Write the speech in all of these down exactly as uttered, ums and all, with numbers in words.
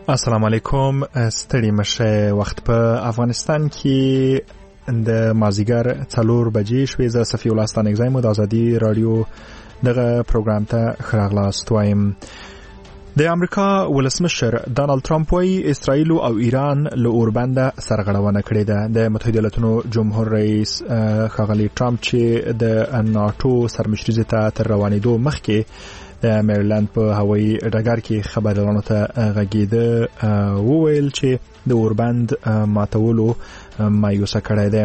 السلام علیکم. ستړي مشه. وخت په افغانستان کې د مازیګر څلور بجې شوې. زه صفی الله ستانک زایم د ازادي رادیو دغه پروګرام ته ښه راغلاست وایم. د امریکا ولسمشر ډانلډ ترامپ وايي اسرائیل او ایران له اوربنده سرغړونه کړې ده. د متحده ایالاتونو جمهور رئیس ښاغلی ټرامپ چې د ناتو سرمشري ته تر روانېدو مخکې د میریلند په هوایي ډګر کې خبريالانو ته غږېده، وویل چې د اوربند ماتولو مایوسه کړی دی.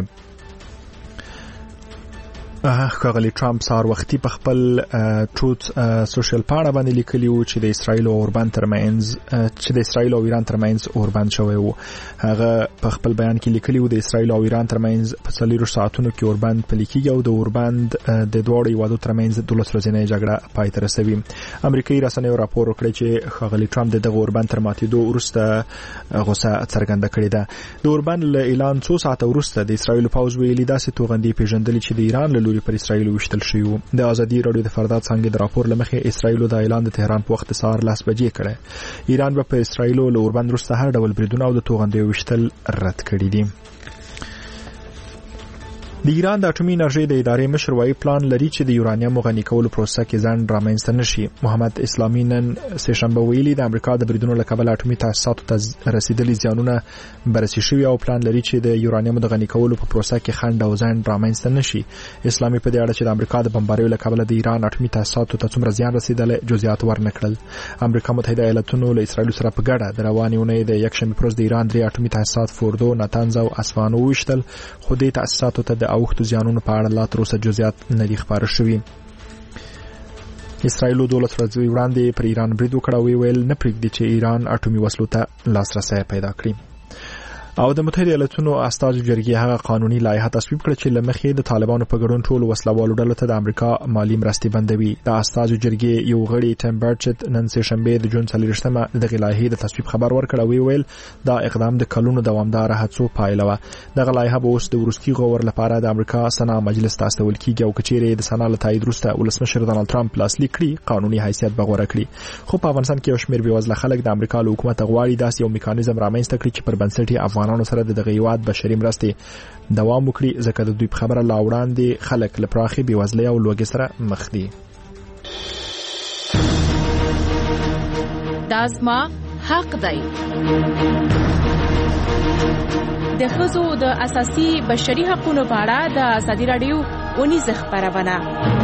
ښاغلی ټرامپ سهار وختي په خپل ټروت سوشل پاڼه باندې لیکلی و چې د اسرائیل او اوربند ترمنځ چې د اسرائیل او ایران ترمنځ اوربند شوی و. هغه په خپل بیان کې لیکلی و د اسرائیل او ایران ترمنځ په څلورو ساعتونو کې اوربند پلي کېږي او د اوربند د دواړو هیوادو ترمنځ دولس ورځنۍ جګړه پای ته رسوي. امریکایي رسنیو راپور وکړی چې ښاغلی ټرامپ د دغه اوربند تر ماتېدو وروسته غوسه څرګنده کړې ده. د اوربند له اعلان څو ساعته وروسته د اسرائیل پوځ ویلي داسې توغندي پیژندلې چې د ایران له پر اسرائیل وشتل شوی و. د ازادي رادیو د فرداد څنګه د راپور لمخې اسرائیل د اعلان د تهران په وخت سهار لاس بجې کړه. ایران به په اسرائیل له اوربند وروسته هر ډول بریدونه او د توغندیو وشتل رد کړي دي. د ایران د اټومي انرژي د ادارې مشر وايي پلان لري چې د یورانیم غني کولو پروسه کې ځان رامنځته نشي. محمد اسلامي نن سه شنبه ویلي د امریکا د بریدونو له کبله اټومي تاسیساتو ته رسیدلي زیانونه بررسي شوي او پلان لري چې د یورانیم د غني کولو په پروسه کې خنډ او ځان رامنځته نشي. اسلامي په دې اړه چې د امریکا د بمباریو له کبله د ایران اټومي تاسیساتو ته څومره زیان رسیدلی جزئیات ورنکړل. امریکا متحده ایالاتونو له اسرائیل سره په ګډه د روانې اونۍ د یکشنبه پر ورځ د ایران درې اټومي تاسیسات فوردو، ناتنز او اصفهان وویشتل، خو دې تاسیساتو ته د اوښتو زیانونو په اړه لا تر اوسه جزئیات نه دي خبر شوي. اسرائیل دولت ورځې وړاندې پر ایران برید وکړ او ویل نه پرېږدي چې ایران اټومي وسلو ته لاسرسی پیدا کړي. او د متحده ایالاتونو استازو جرګې هغه قانوني لایحه تصویب کړه چې لمخې د طالبانو په ګډون ټول وسلوالو ډلو ته د امریکا مالی مرستې بندوي. د استازو جرګې یو غړي ټیم برچت نن سه شنبه د جون څلوېښتمه دغه لایحې د تصویب خبر ورکړ او ویل دا اقدام د کلونو دوامدار هڅو پایله و. دغه لایحه به اوس د وروستي غور لپاره د امریکا سنا مجلس ته استول کیږي او کچېرې د سنا له تایید وروسته ولسمشر ډانلډ ترامپ لاسلیک کړي قانوني حیثیت به غوره کړي. خو په افغانستان کې یو شمېر بېوزله خلک د امریکا له حکومت غواړي داسې یو میکانیزم رامنځته کړي چې پر بنسټ یې افغانانو سره د دغه هیواد بشري مرستې دوام وکړي، ځکه د دوی په خبره لا وړاندې خلک له پراخې بېوزلۍ او لوږې سره مخ دي. دا زما حق دی. د ښځو د اساسي بشري حقوقو په اړه د ازادي رادیو اونیزه خبرونه.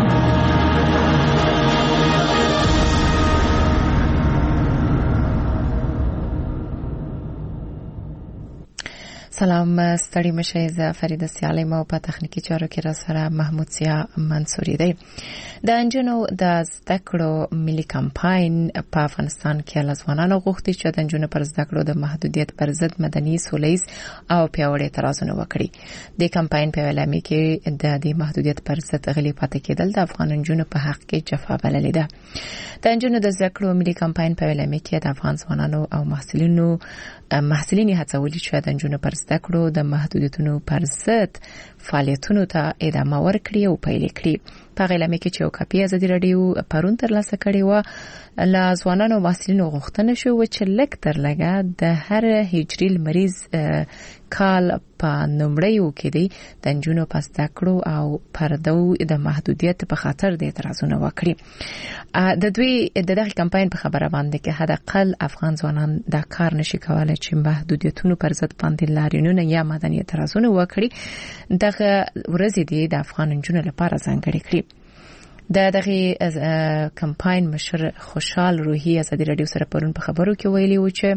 سلام، ستړي مشه. زه فریده سیالم او په تخنیکی چارو کې را سره محمود سیا منصوري دی. د انجونو د زده کړو ملي کمپاین په افغانستان کې لزوانانو غوښتي چې د انجونو پر زده کړو د محدودیت پر ضد مدني سولیز او پیاوړي اعتراضونه وکړي. د کمپاین په اعلامیه کې د دې محدودیت پر ضد غلي پاتې کېدل د افغان انجونو په حق کې جفا بللې ده. د انجونو د زده کړو ملي کمپاین په اعلامیه کې د افغان ځوانانو او محصلینو محصلینی هڅولي چې د انجونو پر زده کړو د محدودیتونو پر ضد فعالیتونو ته ادامه ورکړي او پیل کړي. په اعلامیه کې چې یو کاپي ازادي رادیو پرون ترلاسه کړې و، له ځوانانو او محصلینو غوښتنه شوه چې لږ تر لږه د هر هجري لمریز کال په نومړیو کې دی د انجونو په زده کړو او پردو د محدودیت په خاطر د اعتراضونه وکړي. د دوی د دغه کمپاین په خبره باندې کې حد اقل افغان ځوانان دا کار نشي کولای چې محدودیتونو پر ضد باندې لاریونونه یا مدني اعتراضونه وکړي. دغه ورځې دی د افغان انجونو لپاره ځانګړې کړي. د دغه کمپاین مشر خوشحال روحي ازادي رادیو سره پرون په خبرو کې ویلي و چې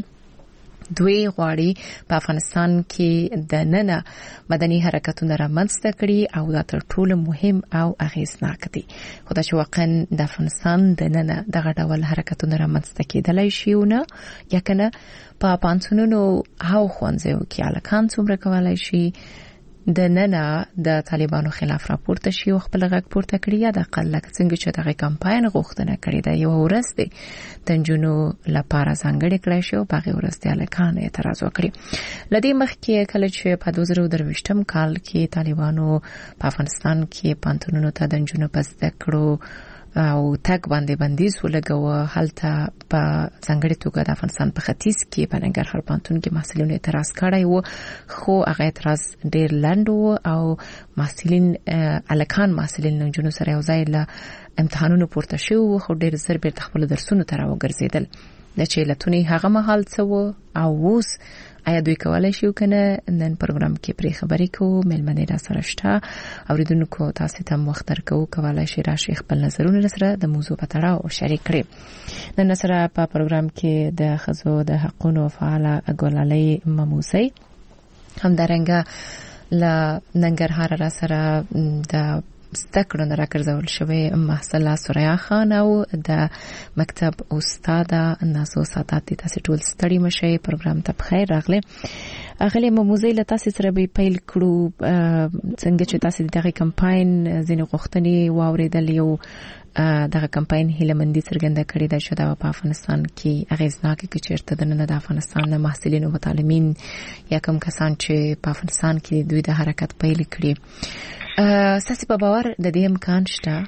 دوی غواړي په افغانستان کې د ننه مدني حرکتونه رامنځته کړي او دا تر ټولو مهم او اغیزناک دي. خو دا چې واقعا د افغانستان د ننه دغه ډول حرکتونه رامنځته کېدلی شي او نه یا کنه په پانسونونو او ښوونځیو کې هلکان څومره کولی شي د ننه د طالبانو خلاف راپورته شي او خپل غږ پورته کړي یا د اقل لکه څنګه چې دغه کمپاین غوښتنه کړې ده یو ورځ دی د نجونو لپاره ځانګړې کړی شي او په هغې ورځ د هلکانو اعتراض وکړي. له دې مخکې کله چې په دوه زره درویشتم کال کې طالبانو په افغانستان کې پانتونونو ته د نجونو په زده کړو او تک باندې بندیز ولګو. هلته په څنګه توګه د افغانستان په ختیځ کې په ننګرهار پوهنتون کې محصلینو اعتراض کړی و، خو هغه اعتراض ډیر لنډ و او محصلین الکان محصلین نجونو سره یو ځای له امتحانونو پورته شو، خو ډیر زر بیرته خپل درسونو ته راوګرځیدل. د چې لتونی هغه مهال څه و او اوس آیا دوی کولای شي کنه؟ نن پروګرام کې پرې خبرې کوو. ملمنې را سره شته، اوریدونکو تاسو ته وخت درکو، کولای شي راشي خپل نظرونه سره د موضوع په تړاو شریک کړئ. نن سره په پروګرام کې د خزو د حقوقو فعاله ګلالۍ مموزي، همدارنګه ل ننګرهار را سره د ستکړو نه راکړل شوی محصله سوریا خان او د مکتب استاد نازو سادات. تاسو ټول ستړي مشه، پروګرام ته بخیر راغله. اغلی مموزي له تاسو سره به پیل کړو، څنګه چې تاسو دغه کمپاین زینو غوښتنې واوریدل، یو دغه کمپاین هیلمندي څرګنده کړې ده چې دا په افغانستان کې اغیزناک کې چیرته د نن د افغانستان د محصلینو او متعلمین یا کوم کسان چې په افغانستان کې دوی د حرکت پیل کړي، ساسي په باور د دې امکان شته؟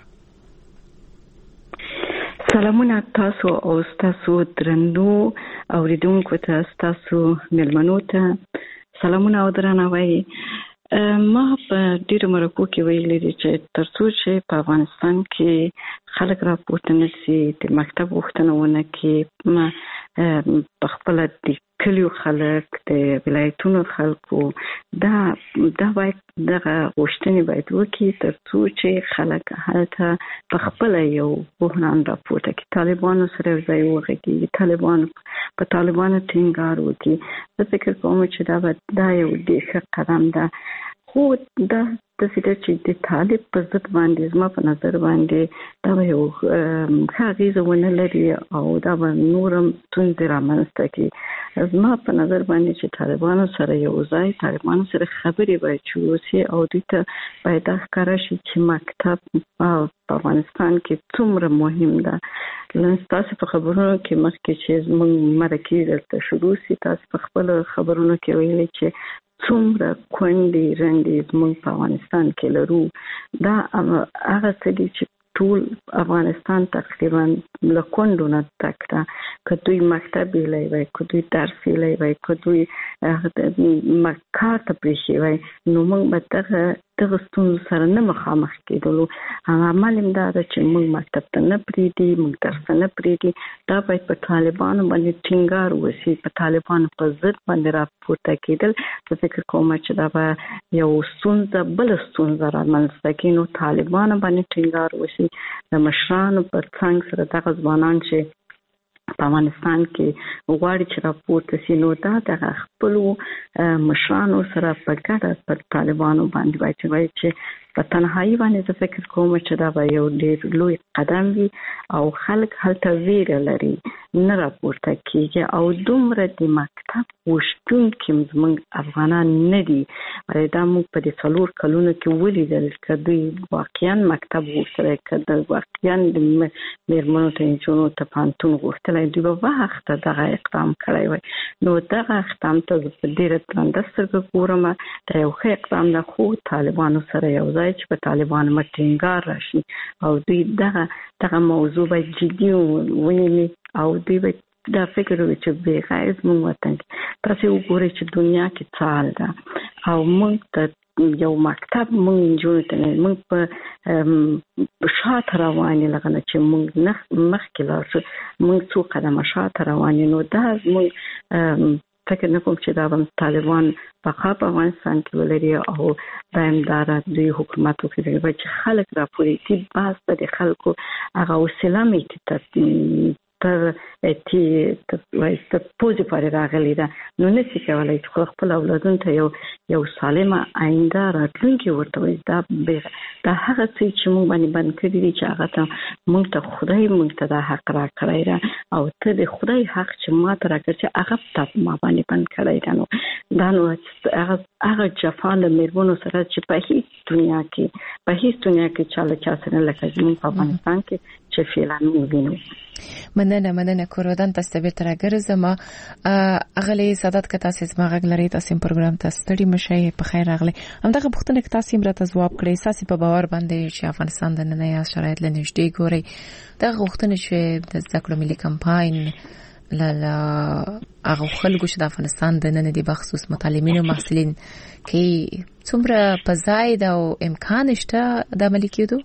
سلامونه تاسو او تاسو درنو اوریدونکو ته، تاسو ملمنو ته سلامونه او درناوی. ما په ډیرو مرکو کې ویلي دي چې ترڅو چې په افغانستان کې خلک راپورته نشي، د مکتب غوښتنه ونه کړي، ما په خپل د کلیو خلک، د ولایتونو خلکو دا دا باید دغه غوښتنې باید وکړي ترڅو چې خلک هلته په خپل یو بحران راپورته کړي، طالبانو سره یو ځای وغږیږي، طالبانو په طالبانو ټینګار وکړي. زه فکر کوم چې دا دا یو ډېر ښه قدم ده، خو دا داسې ده چې د طالب په ضد باندې زما په نظر باندې دا به یو ښه اغېزه ونه لري او دا به نور هم ستونزې رامنځته کړي. زما په نظر باندې چې طالبانو سره یو ځای، طالبانو سره خبرې باید شروع شي او دوی ته باید دا ښکاره شي چې مکتب په افغانستان کې څومره مهم ده. تاسو په خبرونو کې مخکې چې زموږ مرکې دلته شروع شي، تاسو په خپل خبرونو کې ویلي چې څومره کونډې رنډې زموږ په افغانستان کې لرو. دا هغه څه دي چې ټول افغانستان تقریبا له کونډو نه ډک ده. که دوی مکتب ویلی وای، که دوی درس ویلی وای، که دوی کار ته پرېښی وای، نو موږ به دغه دغه ستونزو سره نه مخامخ کېدلو. عمل هم دا ده چې موږ مکتب ته نه پرېږدي، موږ درس ته نه پرېږدي. دا باید په طالبانو باندې ټینګار وشي، په طالبانو په ضد باندې راپورته کېدل. زه فکر کوم چې دا به یو ستونزه بله ستونزه رامنځته کړي، نو طالبانو باندې ټینګار وشي. د مشرانو په څنګ سره دغه ځوانان چې په افغانستان کې غواړي چې راپورته شي، نو دا د خپلو مشرانو سره په ګډه په طالبانو باندې باید وایي چې په تنهایی باندې زه فکر کوم چې دا به یو ډېر لوی قدم وي او خلک هلته ویره لري نه راپورته کېږي او دومره د مکتب غوښتونکي زموږ افغانان نه دي. دا موږ په دې څلور کلونو کې ولیدل که دوی واقعا مکتب غوښتلی، که د واقعا د مېرمنو ته نجونو ته پوهنتون غوښتلی، دوی به وخته دغه اقدام کړی وای. نو دغه اقدام ته زه په ډېره درنده سترګه ګورم. دا یو ښه اقدام ده، خو طالبانو سره یو ځای چې په طالبانو باندې ټینګار راشي او دوی دغه دغه موضوع باید جدي ونیسي او دوی باید دا فکر وکړي چې بېغایه زموږ وطن کې تاسې وګورئ چې دنیا کې څه حال ده او موږ ته یو مکتب موږ نجونو ته نه، موږ په شاته روان یو، لکه چې موږ مخکې لاړ شو، موږ څو قدمه شاته روان یو. نو دا زموږ فکر نه کوم چې دا به طالبان بقا په افغانستان کې ولري او دایمداره دوی حکومت وکړي چې خلک راپورې کړي. بس د خلکو هغه وسیله مې تر تی تر پوزې پورې راغلې ده، نو نشي کولی چې خپل اولادونو ته یو یو سالمه آینده راتلونکې ورته وایي. دا دا هغه څه چې موږ باندې بند کړي دي چې هغه ته موږ ته خدای موږ ته دا حق راکړی ده او ته د خدای حق چې ما ته راکړی چې هغه ته ما باندې بند کړی ده. نو دا نو هغه هغه جفا له مېرمنو سره چې په هیڅ دنیا کې په هیڅ دنیا کې چا له چا سره لکه زموږ په افغانستان کې چې فعلا وینو. مننه مننه کورودان تاسو به تر ګرځم اغلی سادات کته تاسو ما غږ لري تاسو پروګرام ته ستړي مشي په خیر راغلی. همدغه پوښتنه کې تاسو مرته جواب کړئ ساسي په باور باندې چې افغانستان د نن یا شرایط لنیشته ګوري دا غوښتنه چې د ذکر ملي کمپاین لاله هغه خلکو چې د افغانستان د نن د بخصوص متعلمین او محصلین کې څومره په ځای دا او امکان شته د عملي کېدو؟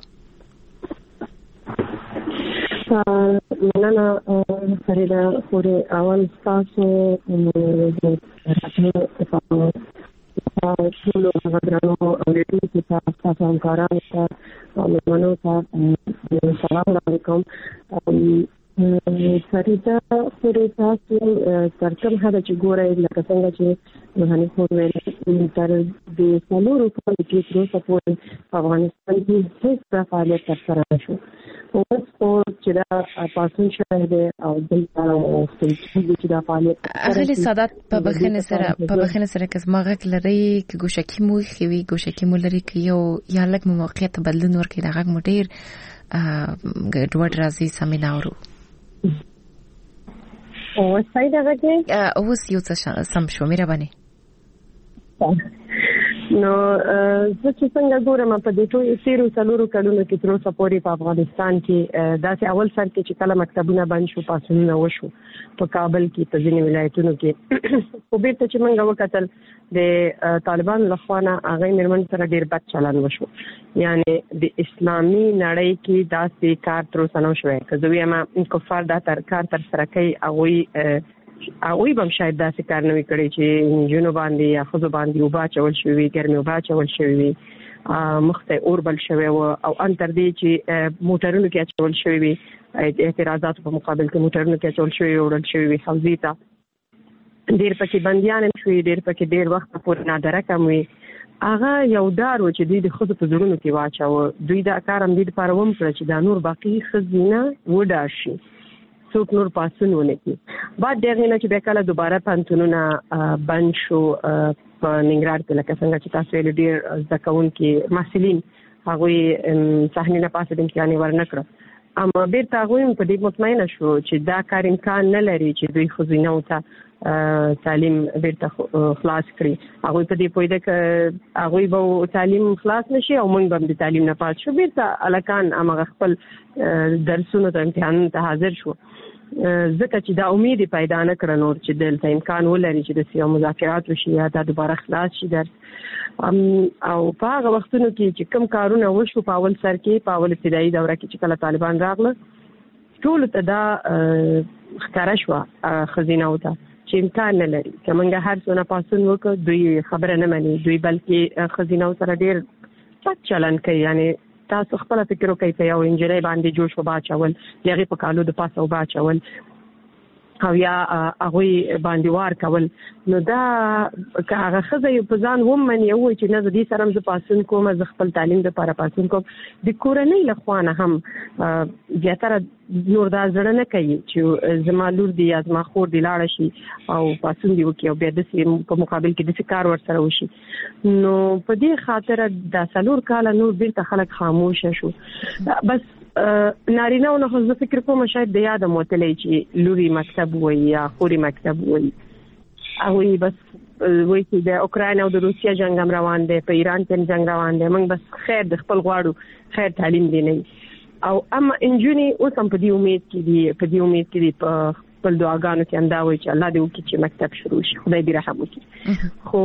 مننه فریده خوري اول تاسو د راتلو په ټول غوډرانو او د دې په تاسو همکارانو ته او مننه تاسو سلام علیکم. فریده خوري تاسو ترکم هدا چې ګورئ لکه څنګه چې روحاني خور ویل تر د څلورو کالو کې تر اوسه پورې افغانستان کې هیڅ فعالیت ترسره نشو. اوس چې دا پاسون شوی دی او دلته چې دا فعالیت اغلی سادات په بخنه سره په بخنه سره که زما غږ لري که ګوشکی مو خوي ګوشکی مو لري که یو یا لږ موقعیت بدلون ورکړي دا غږ مو ډیر ګډوډ راځي سمې ناورو. اوس څنګه راځي؟ اوس یو څه سم شو مهرباني. نو زه چې څنګه ګورم په دې ټول سیرو څلورو کلونو کې تر اوسه پورې په افغانستان کې داسې اول سر کې چې کله مکتبونه بند شو پاسونه وشو په کابل کې په ځینې ولایتونو کې خو بیرته چې موږ وکتل د طالبان لخوا نه هغه میرمن سره ډیر بد چلند وشو. یعنی د اسلامي نړۍ کې داسې کار تر اوسه نه شوی که زه وایم کفار دا تر کار تر سره کوي هغوی هغوی به هم شاید داسې کار نه وي کړی چې نجونو باندې یا ښځو باندې اوبه اچول شوي وي ګرمې اوبه اچول شوي وي مخ ته اور بل شوی و او ان تر دې چې موټرونو کې اچول شوي وي اعتراضاتو په مقابل کې موټرونو کې اچول شوي وړل شوي وي حوزې ته ډېر پکې بندیان هم شوي ډېر پکې ډېر وخت پورې نادره کم وي. هغه یو دار و چې دوی د ښځو په زړونو کې واچاوه. دوی دا کار هم دې دپاره وم کړه چې دا نور باقي ښځینه وډار شي څوک نور پاسون ونه کی. بعد دغه نه چې بیا کله دوباره پانتونونه بند شو په ننګرهار کې لکه څنګه چې تاسو ویل ډیر زده کوونکي محصلین هغوی صحنې نه پاسې د امتحان ورنکړه. اما بیرته هغوی په دې مطمئنه شو چې دا کار امکان نه لري چې دوی ښځینهو ته تعلیم بیرته خلاص کړي. هغوی په دې پوهېده که هغوی به تعلیم خلاص نشي او موږ به هم د تعلیم نه پات شو. بیرته هلکان همغه خپل درسونو ته امتحانونو ته حاضر شو. ځکه چې دا امید پیدا نه کړه نور چې دلته امکان ولري چې د سیاسي مذاکرات وشي یا دا دوباره خلاص شي درس. او په هغه وختونو کې چې کوم کارونه وشو په اول سر کې په اول ابتدایي دوره کې چې کله طالبان راغله ټول ته دا ښکاره شوه ښځینهو ته چې امکان نه لري که موږ هر څونه پاسون وکړو دوی خبره نه مني. دوی بلکې ښځینهو سره ډېر بد چلند کوي. یعنی تاسو خپل فکر وکړئ په یو انجنیر باندې جوش وبا چول هغه په کالو د پاسه وبا چول او یا هغه باندې وار کول. نو دا که هغه خزه یو په ځان ومن یو چې نه دې سره ز پاسون کوم ز خپل تعلیم لپاره پاسون کوم د کورنۍ لخوانه هم زیاتره نور دا زړه نه کوي چې زما لور دی یا زما خور دی لاړ شي او پاسون دی وکي او بیا د په مقابل کې د کار ور سره وشي. نو په دې خاطر د څلور کال نور بیرته خلک خاموش شو. بس نارینه او نه فکر کوم شاید د یاد موتلې چې لوري مکتب وای یا خوري مکتب وای هغه بس وایي چې د اوکراین او د روسیا جنگ هم روان دی په ایران کې جنگ روان دی موږ بس خیر د خپل غواړو خیر تعلیم دی نه او اما انجونی اوس هم په دې امید کې دي په دې امید کې دي په خپل دعاګانو کې اندا وایي چې الله دې وکړي چې مکتب شروع شي خدای دې رحم وکړي. خو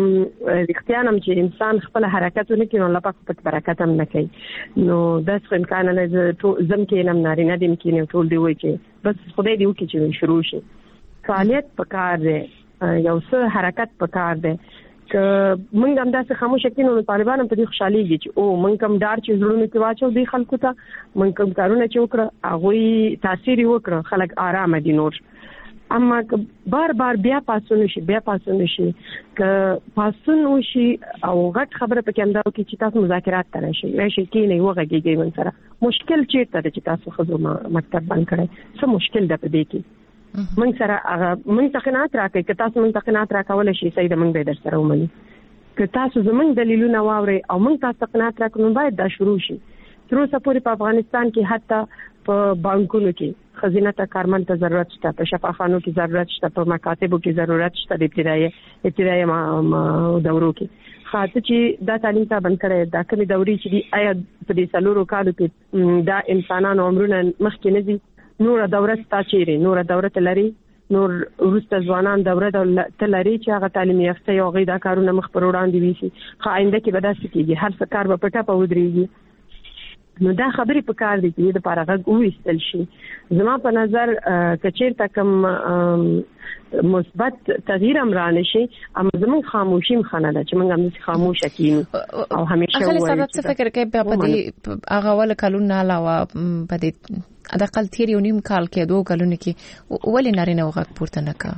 اختیار هم چې انسان خپل حرکت ونه کړي نو الله پاک په برکت هم نه کوي. نو داس امکان نه زم کې نم نارینه دې کې ټول دی وایي چې بس خدای دې وکړي چې شروع شي. فعالیت پکار دی یو څه حرکت پکار دی که موږ هم داسې خاموش کېنو نو طالبان هم په دې خوشحالېږي چې او موږ کوم ډار چې زړونو کې واچو دی خلکو ته موږ کوم کارونه چې وکړه هغوی تاثیر یې وکړه خلک آرامه دي نور. اما که بار بار بیا پاسون شي بیا پاسون شي که پاسون وشي او غټ خبره پکې انده وکړي چې تاسو مذاکرات ته راشئ راشئ کېنئ وغږېږئ موږ سره مشکل چېرته ده چې تاسو ښځو مکتب بند کړی څه مشکل ده په دې کې موږ سره هغه موږ ته قناعت راکړئ که تاسو موږ ته قناعت راکولی شئ صحیح ده موږ به در سره ومنو. که تاسو زموږ دلیلونه واورئ او موږ تاسو ته قناعت راکړو نو باید دا شروع شي. تر اوسه پورې په افغانستان کې حتی په بانکونو کې خزینه ته کارمند ته ضرورت شته، په شفاخانو کې ضرورت شته، په مکاتبو کې ضرورت شته د ابتدایي ابتدایي دورو کې. خاطر چې دا تعلیم ته بند کړي دا کومې دوري چې دی آیا په دې سلورو کالو کې دا انسانانو عمرونه مخکې نه دي، نور دوره ستا چیرې نور دوره تلري، نور ورسته ځوانان دوره تلري چې هغه تعلیم یافته یو غي دا کارونه مخ پر وړاندې وي. خو آینده کې به دا سکیږي هر څه کار به پټه په ودرېږي. نو دا خبرې په کار دي چې د پارغه وېستل شي. زما په نظر کچېرته کوم مثبت تغییر امرانه شي اما زمون خاموشي مخنه ده چې موږ هم خاموشه کیږو او همیشه وایو. اخلي سبب څه فکر کوي په دې هغه ول کلون نه علاوه په دې اقل تیر یو نیم کال کې دوه کلونه کې ولې نارینه وغږ پورته نه کا؟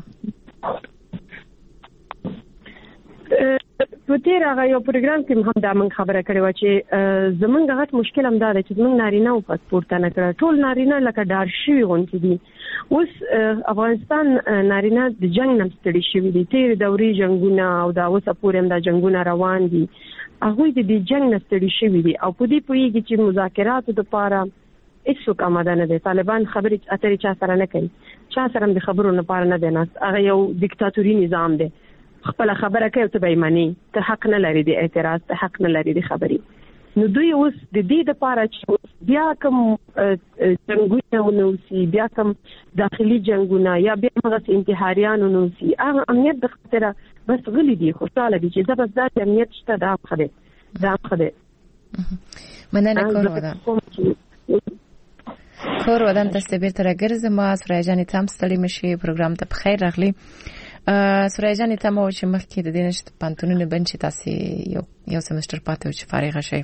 په تیر هغه یو پروګرام کې هم دا من خبره کړې و چې زمونږ غټ مشکل هم دا دی چې زمونږ نارینه او پاسپورت نه کړ، ټول نارینه لکه ډار شوی غونډې دي. اوس افغانستان نارینه د جنگ نه ستړي شوی دي، تیر دوري جنگونه او دا اوس پورې هم دا جنگونه روان دي، هغه د جنگ نه ستړي شوی دي او په دې پوهیږي چې مذاکرات لپاره هیڅ آماده نه دي. طالبان خبرې اترې چا سره نه کوي، چا سره د خبرو لپاره نه دی ناست، هغه یو دیکتاتوري نظام دی. خپل خبره کوي ته به معنی ته حق نه لري د اعتراض، ته حق نه لري د خبرې. نو دوی اوس د دې لپاره چې بیا کوم جنگونه ونوسي، بیا کوم داخلي جنگونه یا بیا هغه انتحاریان ونوسي، هغه امنیت د خطر بس غلي دي خوشاله دي چې زبردست امنیت شته دا خبره دا خبره. مننه کور ودا کور ودان تاسو به تر ګرځم ما سره جانې تام ستړي مشي پروګرام ته بخیر راغلی. سره جانې تام او چې مخکې د دینش پانتونونه بنچ تاسو یو یو سمستر پاتې او چې فارغ شئ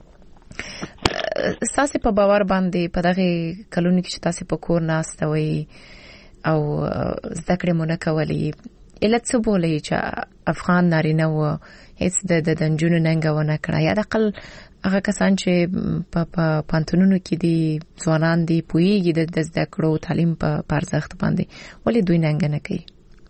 تاسو په باور باندې په دغه کلونو کې چې تاسو په کور ناستوي او زده کړې مونږ کولې علت څه بولې چې افغان نارینه و هیڅ د د جنونو ننګونه کړه یا د اقل هغه کسان چې په پانتونونو کې دي ځوانان دي پویږي د زده کړو تعلیم په پرځخت باندې ولې دوی ننګونه کوي؟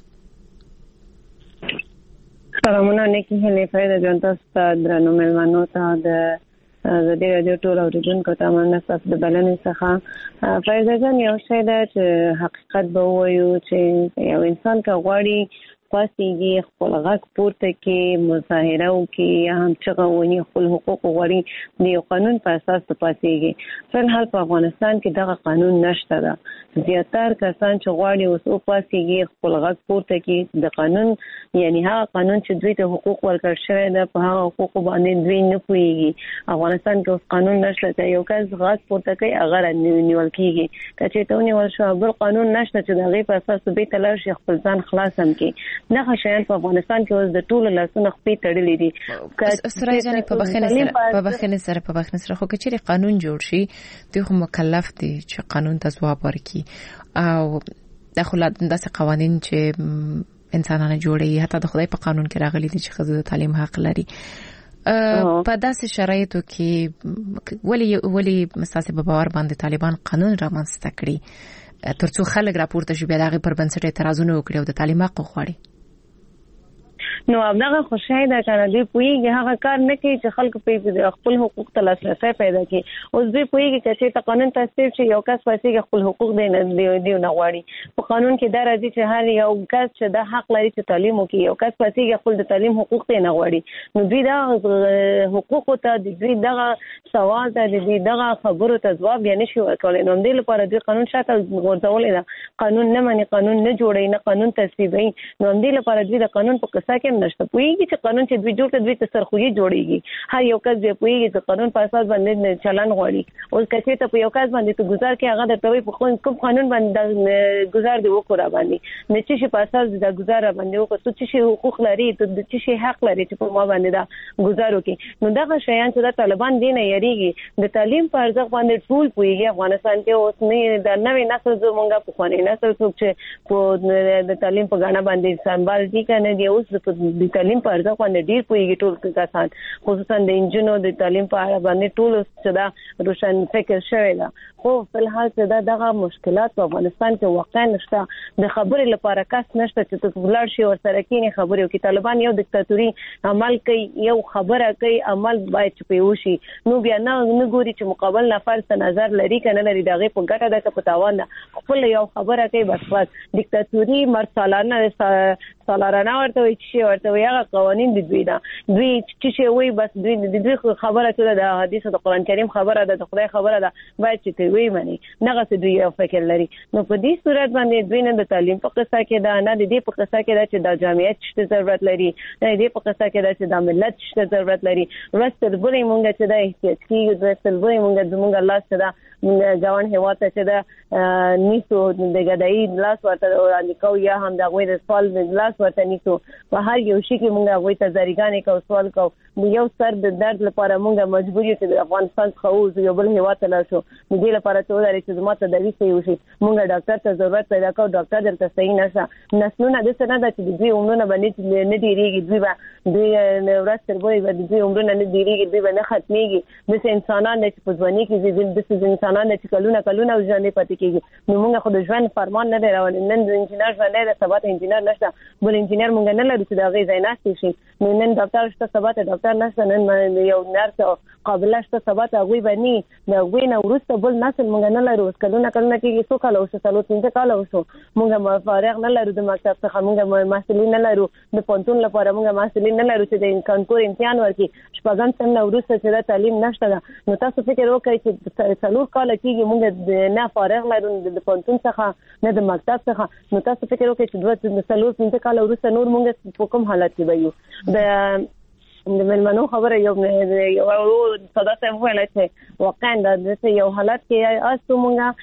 سلامونه نیکی هلې فایده جون تاسو ته درنو مېلمنو ته د زدي رادیو ټول اوریدونکو ته مننه تاسو د بلنې څخه. فایده جون یو شی ده چې حقیقت به وایو چې یو انسان کا غواړي پاسيږي خپل غږ پورته کې مظاهره وکړي یا هم چې غوونی خپل حقوق غواړي د یو قانون په اساس ته پاسيږي. فلحال په افغانستان کې دغه قانون نشته ده. زیاتره کسان چې غواړي اوس او پاسيږي خپل غږ پورته کې د قانون یعنی هغه قانون چې دوی ته حقوق ورکړل شوی ده په هغه حقوق باندې دوی نه پوهیږي. افغانستان کې اوس قانون نشته چې یو کس غږ پورته کوي هغه نیول کیږي چې ته ونیول شو بل قانون نشته چې دغه په اساس به تلل شي خپل ځان خلاصم کې. نه شیان په افغانستان کې اوس د ټولو لاسونه خپې تړلې دي. سره جانې په بخښنه سره په بخښنه سره په بخښنه سره خو کچېري قانون جوړ شي دوی خو مکلف دي چې قانون ته ځواب ورکړي او د خلک داسې قوانين چې انسانانه جوړي حتی د خدای په قانون کې راغلي دي چې ښځو د تعلیم حق لري. په داسې شرایطو کې ولی ولی مساسه په باور باندې طالبان قانون رامنځته کړي ترڅو خلک راپورته شي بیا دغه پر بنسټ اعتراضونه وکړي او د تعلیم حق غواړي. نو ابداغه خوشاله ده کنه دی پویږي هغه کار نه کوي چې خلک په خپل حقوق ته لاسرسي پیدا کړي. اوس دوی پویږي چې ته قانون تصویب شي یو کس پاسې خپل حقوق دی نه دی نه غواړي. په قانون کې دا راځي چې هر یو کس چې د حق لري چې تعلیم وکړي یو کس پاسې خپل د تعلیم حقوق دی نه غواړي. نو دوی دا حقوق ته د دوی دغه سوال ته د دوی دغه خبرو ته ځواب یې نشي ورکولای. نو د لپاره دوی قانون شاته ورځولې ده. قانون نه مانی قانون نه جوړي نه قانون تصویبوي. نو د لپاره دوی د قانون په قصه کې نشته پويږي چې قانون چې دوی جوړ کړي دوی ته سرخوږي جوړيږي. هر یو کس دی پويږي چې قانون په اساس باندې چلن غواړي. او کله ته په یو کس باندې ته گزار کې هغه د توي په کوم قانون باندې گزار دی وکړه باندې نه چې په اساس د گزار باندې وکړه چې شي حقوق لري ته د چې شي حق لري چې په ما باندې دا گزار وکړي. نو دا شیان چې د طالبان دي نه یریږي د تعلیم په ارزښت باندې ټول پويږي. افغانستان کې اوس نه د نوې نسل زمونږه په خواني نسل څوک چې په د تعلیم په غاڼه باندې سنبال دي کنه دی اوس په د تعلیم په ارزښت باندې ډیر پوهیږي ټول کسان، خصوصا د انجینو د تعلیم په اړه باندې ټول څه دا روشن فکر شوی دا. خو په الحال چې دا دغه مشکلات په افغانستان کې واقعا نشته، د خبرې لپاره کس نشته چې ته ولر شي ور سره کېنی خبرې وکړي. طالبان یو دیکتاتوري عمل کوي، یو خبره کوي، عمل باید چې پیوشي. نو بیا نه نه ګوري چې مقابل نفر څه نظر لري کنه لري، دغه په ګټه ده په تاوان ده، خپل یو خبره کوي بس بس. دیکتاتوري مرسالانه سالارانه ورته وي چې ورته وي هغه قوانين د دوی ده، دوی چې وي بس دوی د دوی خبره ته د حدیث د قران کریم خبره ده، د خدای خبره ده، باید چې وي معنی نه غته دوی یو فکر لري. نو په دې صورت باندې دوی نه د تعلیم په قصه کې ده، نه د دې په قصه کې ده چې د جامعیت شته ضرورت لري، نه د دې په قصه کې ده چې د ملت شته ضرورت لري. ورسره بلې مونږ چې ده احتیاط کیږي، ورسره بلې مونږ زمونږ الله څخه د ځوان هیواد ته چې ده نیسو د ګډای لاس ورته وړاندې کوو یا هم د غوې د سوال د لاس ورته نیسو. په هر یو شي کې مونږ غوې ته ځریګانې کوو، سوال کوو. د یو سر د درد لپاره مونږ مجبور یو چې د افغانستان څخه یو بل هیواد ته لاړ شو. د دې لپاره چې ولري چې زما ته د ویسې وشي، مونږ ډاکټر ته ضرورت پیدا کوو، ډاکټر درته صحیح نشه. نسلونه د څه نه ده چې د دوی عمرونه باندې نه ډیریږي، دوی به دوی ورځ تر بلې به د دوی عمرونه نه ډیریږي، دوی به نه ختمیږي. داسې انسانان دي چې په ځوانۍ کې داسې انسانان دي چې کلونه کلونه ژوندي پاتې کېږي. نو مونږ خو د ژوند فرمان نه دی راوړی. نن د انجینر ژوندی دی، سبا ته انجینر نشته، بل انجینر مونږ نه لرو چې د هغې ځای ناستی شي. نو نن ډاکټر شته، سبا ته ډاکټر نشته، نن یو نرس قابله شته، سبا ته هغوی به نه. د هغوی نه وروسته بل نسل مونږ نه لرو. اوس کلونه کلونه کېږي، څو کاله وشو، څلور پنځه کاله وشو، مونږ فارغ نه لرو د مکتب څخه، مونږ محصلین نه لرو د پوهنتون لپاره، مونږ محصلین نه لرو چې د کانکور امتحان ورکړي. شپږم سن نه وروسته چې دا تعلیم نشته ده. نو تاسو فکر وکړئ چې څلور کاله کېږي مونږ نه فارغ لرو د پوهنتون څخه نه د مکتب څخه. نو تاسو فکر وکړئ چې دوه څلور پنځه کاله وروسته نور مونږ په کوم حالت کې به یو. د د ملمنو خبره یو یو صدا ته ویل چې واقعا د یو حالت کې اسو مونږه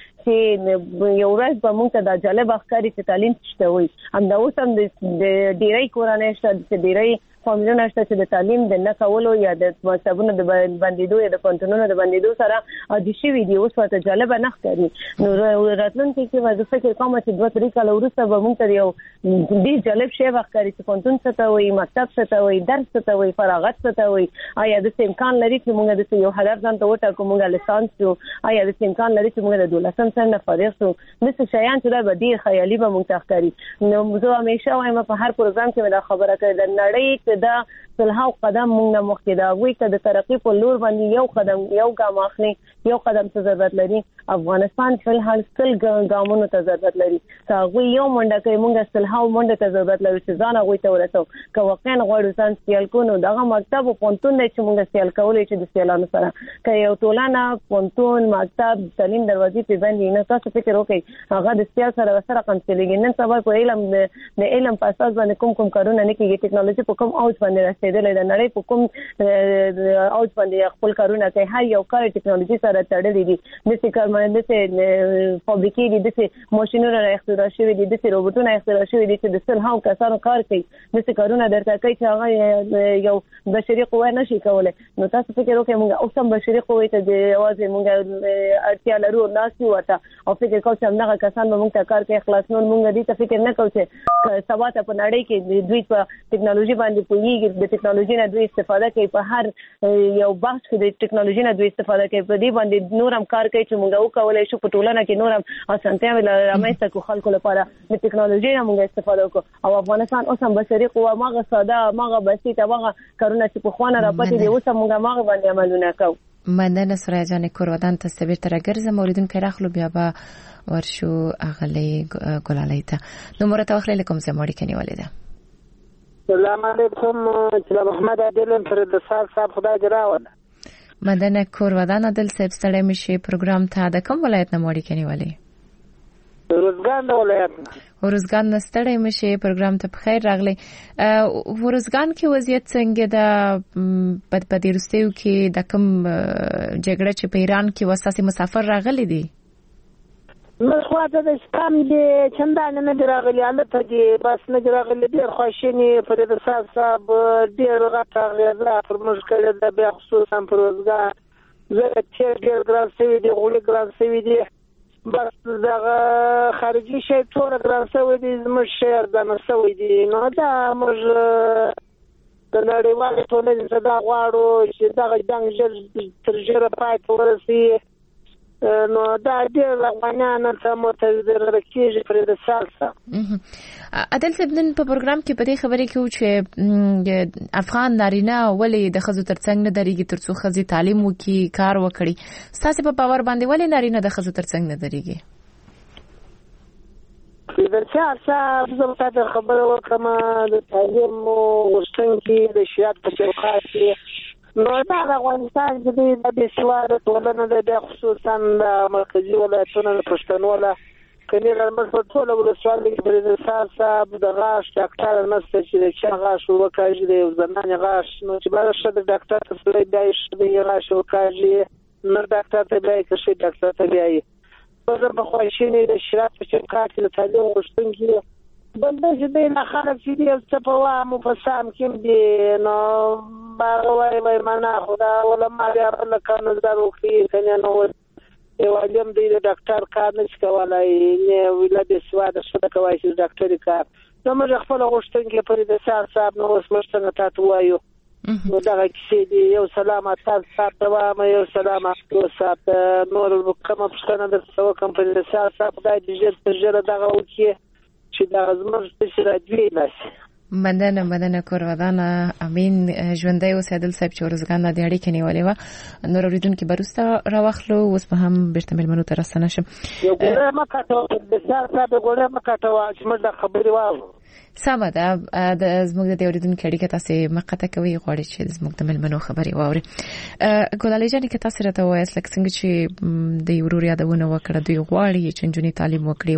چې یو ورځ به مونږ ته د جالب ښکاري چې تعلیم شته وي. همدا اوس هم د ډیری کورنۍ شته چې ډیری فامیلونه شته چې د تعلیم د نه کولو یا د مکتبونو د بندیدو یا د پوهنتونونو د بندیدو سره عادي شوي دي. اوس ورته جالبه نه ښکاري. نو راتلونکي کې به زه فکر کوم چې دوه درې کاله وروسته به مونږ ته یو ډېر جالب شی به ښکاري چې پوهنتون څه ته وایي، مکتب څه ته وایي، درس څه ته وایي، فراغت څه ته وایي. آیا داسې امکان لري چې مونږ داسې یو هدف ځان ته وټاکو، مونږ لیسانس شو؟ آیا داسې امکان لري چې مونږ د دولسم سن نه فارغ شو؟ داسې شیان چې دا به ډېر خیالي به مونږ ته ښکاري. نو زه همیشه وایم په هر پروګرام کې مې دا خبره کړې ده، نړۍ چې دا سلهاو قدم مونږ نه مخکې ده، هغوی ته د ترقي په لور باندې یو قدم یو ګام اخلي، یو قدم ته ضرورت لري. افغانستان فی الحال سل ګامونو ته ضرورت لري. که هغوی یو منډه کوي، مونږ سلهاو منډه ته ضرورت لري چې ځان هغوی ته ورسوو. که واقعا غواړو ځان سیال کړو، نو دغه مکتب او پوهنتون دی چې مونږ سیال کولی چې د سیالانو سره. که یو ټولنه پوهنتون مکتب تعلیم دروازې پې بندي، نو تاسو فکر وکړئ هغه د سیال سره سره کنسلېږي. نن سبا په علم د علم په اساس باندې کوم کوم کارونه نه کېږي، ټکنالوژي په کوم اوج باندې رسېدلې ده، نړۍ په کوم اوج باندې خپل کارونه کوي. هر یو کار ټکنالوژي سره تړلی دی. داسې کارمند داسې فابریکې دي، داسې ماشینونه اختراع شوي دي، داسې روبوټونه اختراع شوي دي چې د سلهاو کسانو کار کوي. داسې کارونه درته کوي چې هغه یو بشري قوه نشي کولی. نو تاسو فکر وکړئ موږ اوس هم بشري قوې ته د یوازې موږ اړتیا لرو، ناست یو ورته او فکر کوو چې همدغه کسان به موږ ته کار کوي. خلاص نور موږ دې ته فکر نه کوو چې سبا ته په نړۍ کې دوی په ټکنالوژي باندې پوهېږي، د ټکنالوژي نه دوی استفاده کوي، په هر یو بحث کې د ټکنالوژي نه دوی استفاده کوي. په دې باندې نور هم کار کوي چې موږ وکولای شو په ټولنه کې نور هم اسانتیاوې رامنځته کړو خلکو لپاره. د ټکنالوژي نه موږ استفاده وکړو. او افغانستان اوس هم بشري قوه ماغه ساده ماغه بسيطه ماغه کارونه چې په خوانه راپاتې دي، اوس هم موږ ماغه باندې عملونه کوو. مننه سورای جان کورودان ته سبیر تر ګرځم اوریدونکو راخلو بیا به ورشو اغلی ګلالۍ ته. نو مرته وخت لیکم زموږ کني ولیدا. سلام علیکم. جناب محمد عادل پر د سال صاحب خدای جراوله. مدنه کورودان عادل صاحب ستړی مشي پروګرام ته د کوم ولایت نه موړی کني ولی؟ ورزګان د ولایت نه. ورزګان نه ستړی مشي پروګرام ته بخیر راغلی. ورزګان کې وضعیت څنګه ده؟ په په دې وروستیو کې د کوم جګړه چې په ایران کې وساسي مسافر راغلي دي؟ مسخواته د اسلام دی چندانه نه دی راغلی، هلته دی بس نه دی راغلی. ډېر خواشیني فرید صاحب صاحب ډېر غټ اغېزه پر موږ کړې ده، بیا خصوصا پر ورزګان. زه تېر ډېر ګران شوي دي، غوړي ګران شوي دي، بس دغه خارجي شی ټول ګران شوی دی زموږ شعر ځانه شوی دی نو دا موږ د نړیوالې ټولنې څخه دا غواړو چې دغه جنګ ژر تر ژره پای ته ورسي نو دا ډېر افغانان ته متضرر کېږي پرې د سال څخه عادل صاحب نن په پروګرام کې په دې خبرې کې و چې افغان نارینه ولې د ښځو ترڅنګ نه درېږي تر څو ښځې تعلیم وکړي کار وکړي ستاسې په باور باندې ولې نارینه د ښځو ترڅنګ نه درېږي د سال څخه زه تاسو خبره وکړم د تعلیم غوښتونکي د شریعت په چوکاټ کې نو دا د افغانستان کې د بېسواده ټولنه د خصوصا د مرکزي ولایتونو د پښتنو له کني غرمه په ټول ولسوالۍ کې د سال صاحب د غاښ ډاکټر نشته چې د چا غاښ وکړي د زنان غاښ نو چې بل څه د ډاکټر ته سړی دی چې د غاښ وکړي نو ډاکټر ته دی چې ډاکټر ته دی په خوښینه د شریعت په چوکاټ کې د تعلیم غوښتونکي بلده چې د نه خلک چې دی څه په وامو په سام کې دی نو باغوي وای معنا خدا ولا ما بیا بل کنه زرو کې کنه نو یو علم دی د ډاکټر کار نشي کولای نه ویل د سواده شته کوي چې ډاکټر کار نو موږ خپل غوښتنې په دې سار صاحب نو اوس موږ څنګه تاسو وایو نو دا کې دی یو سلامات تاسو ته ما یو سلامات تاسو نور کوم څنګه د څو کمپنی سار صاحب د جیر تجربه دغه وکي چې دا زموږ څه راځي نشي مننه مننه کورودانه امین ژوندۍ اوسېدل صاحب چې ورزګان د اړیکې نیولې و نور اوریدونکو برسته راوخلو اوس په هم بیرته ملمنو ته راستنه شم یو ګوره مکه ته د سار صاحب ګوره مکه ته چې موږ د خبرې واورو سمه ده د زموږ د اوریدونکو اړیکه تاسو مقطع کوي غواړي چې زموږ د ملمنو خبرې واوري ګلالۍ جان کې تاسو راته وایي لکه څنګه چې د یورو یادونه وکړه دوی غواړي چې نجونې تعلیم وکړي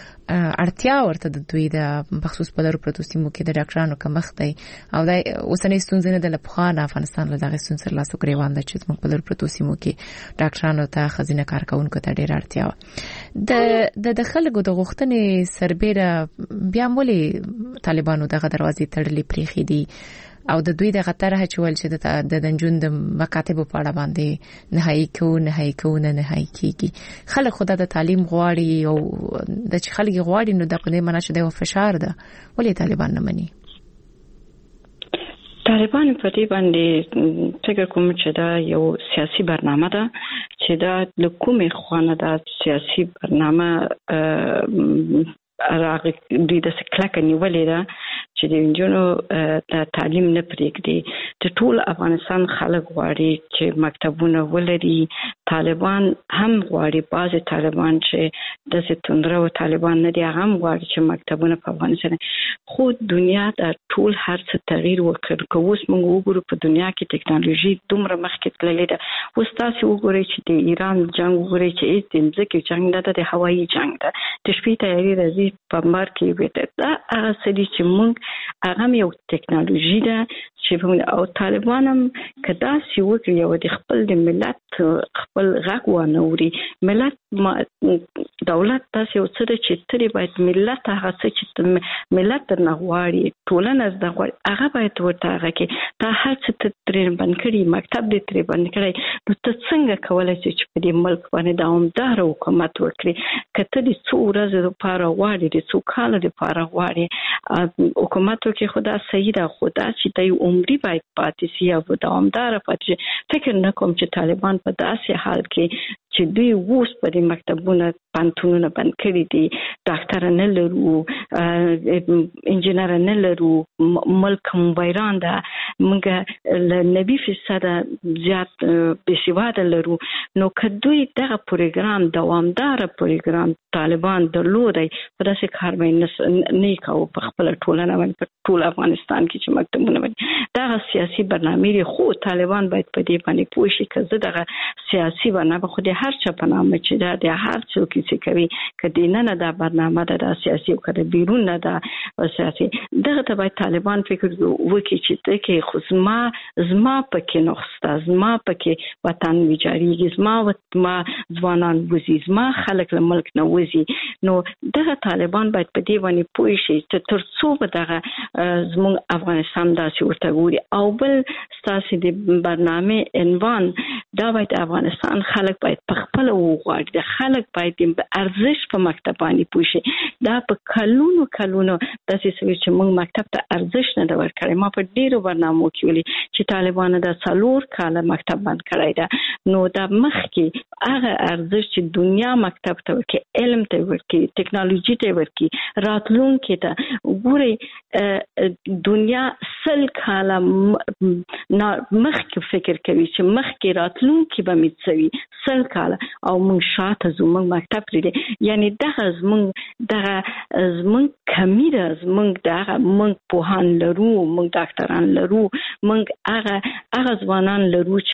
اړتیا ورته د دوی د بخصوص په لرو پروتو سیمو کې د ډاکټرانو کمښت دی او د اوسنۍ ستونزې نه د لپخان افغانستان له دغه ستونزې سره لاسو ګریوان د چې موږ په لرو پروتو سیمو کې ډاکټرانو ته خزینه کارکونکو ته ډېر اړتیا د د خلکو د غوښتنې سربېره بیا مولي طالبانو دغه دروازې تړلې پریخي دي او د دوی د غتر هچول چې د دنجون د مکاتب په اړه باندې نهایی کو نهایی کو نه نهایی کیږي خلک خدای د تعلیم غواړي او د چې خلک غواړي نو د په دې معنی چې د فشار ده ولې طالبان نه مني طالبان په دې باندې څنګه کوم چې دا یو سیاسي برنامه ده چې دا د کومې خوانه دا سیاسي برنامه راغی د سکلک نیولې ده چې د انجونو د تعلیم نه پریږدي د ټول افغانستان خلک غواړي چې مکتبونه ولري طالبان هم غواړي بعض طالبان چې د ستوندره او طالبان نه دي هم غواړي چې مکتبونه په افغانستان خو دنیا د ټول هر څه تغییر وکړ کوس موږ وګورو په دنیا کې ټکنالوژي دومره مخکې تللې ده اوس تاسو وګورئ چې د ایران جنگ وګورئ چې د ځمکې جنگ نه ده د هوایي جنگ ده د شپې تیاری راځي په مار کې وته دا هغه څه دي چې موږ هغه یو ټکنالوژي ده چې او طالبان هم کدا سی وکړي او د خپل د ملت خپل غږ ونوري ملت دولت تاسو یو څه چې تری باید ملت هغه څه چې ملت نه غواړي ټولنه زده غواړي هغه باید ورته هغه کې تا هر څه ترې باندې کړی مکتب دې ترې باندې کړی نو ته څنګه کولای شې چې په دې ملک باندې دوامدار حکومت وکړي کته دې څو ورځې لپاره غواړي دې څو کال لپاره غواړي حکومت کې خدا صحیح ده خدا چې د عمرې باید پاتې شي او دوامدار پاتې شي فکر نه کوم چې طالبان په داسې حال کې چې دوی ووس په دې مکتبونه پانتونونه بند کړي دي ډاکټر نه لرو انجنیر نه لرو ملک ویران ده موږ له نوي فیصد زیات بشواده لرو نو کدوې دغه پروګرام دوامدار پروګرام طالبان درلودي په داسې کار باندې نه کاو په خپل ټولنه باندې په ټول افغانستان کې چې مکتبونه باندې دغه سیاسي برنامه خو طالبان باید په دې باندې پوه شي چې دغه سیاسي برنامه خو د هر چا په نامه چې دا د هر څوک چې کوي کدی نه نه دا برنامه د سیاسي او کده بیرون نه دا سیاسي دغه ته باید طالبان فکر وکړي چې ته کې خو زما زما پکې نوښت زما پکې وطن ویجاړي زما ما ځوانان وزي زما خلک له ملک نه وزي نو دغه طالبان باید په دې باندې پوه شي چې تر څو به دغه زموږ افغانستان داسې ورته ګوري او بل ستاسو د برنامه عنوان دا باید افغانستان خلک باید په خپل وغواړي د خلک باید د ارزش په مکتب باندې پوښي دا په کلونو کلونو د سیسوي چې موږ مکتب ته ارزش نه دا ورکړي ما په ډیرو برنامو کې ولي چې طالبانو د څلور کاله مکتب بند کړی دا نو دا مخ کې هغه ارزش چې دنیا مکتب ته ورکړي علم ته ورکړي ټکنالوژي ته ورکړي راتلونکي ته ګوري دنیا سل کاله مخ کې فکر کوي چې مخ کې راتلونکي به میتسوي سل کاله او موږ شاته زموږ مکتب لري یعنی دغه زموږ دغه زموږ کمی ده زموږ دغه موږ پوهان لرو موږ ډاکټران لرو موږ هغه هغه ځوانان لرو